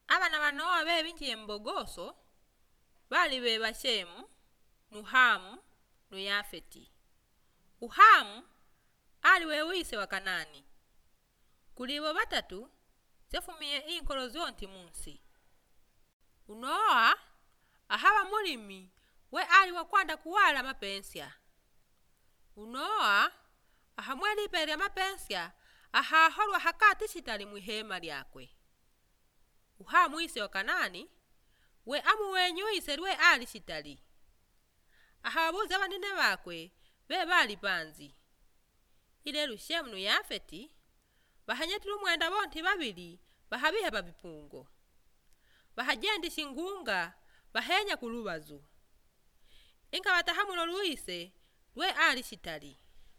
Abana banoa bebinjiye mbogoso bali beba Shemu, Nuhamu, Nuyafeti. Uhamu ali wewise wa Kanani. Kulibo batatu zefumiye inkolo zonti munsi. Unoa ahaba mulimi we ali wakwanda kuwala mapensya. Unoa ahamweli pere mapensya ahaholwa hakati shitali mwihema lyakwe. Uhamu ise wa Kanani we amuwenyu ise lwe ali shitali. Ahabuza banene bakwe be bali panzi. Ile Shemu Nuyafeti bahanyetilu mwenda bonti babili bahabiha babipungo. Bahajendi shingunga bahenya kulubazu. Inka batahamulo luise lwe ali shitali.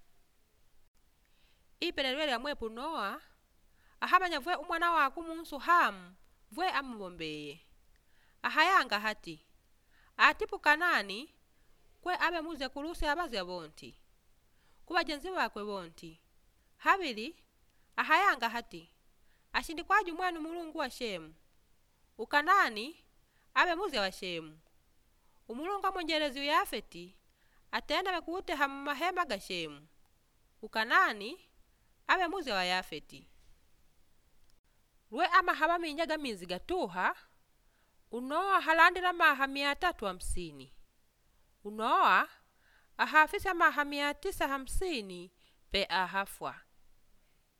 Ipele lwe mwepu Noa ahamanya vwe umwana waku munsu Hamu vwe amubombeye. Ahayanga hati atipu Kanani kwe abe muze kuluse abazya bonti kuba jenzi bakwe bonti. Habili ahayanga hati ashindi kwaju mwanu Mulungu wa Shemu. Ukanani abe muze wa Shemu. Umulungu amonjelezi Uyafeti atenda bekuute hamu mahema ga Shemu. Ukanani abe muze wa Yafeti. Lwe ama haba minjaga minzi gatuha Unoa halandila maha 350. Unoa ahafisa maha 950 pe ahafwa.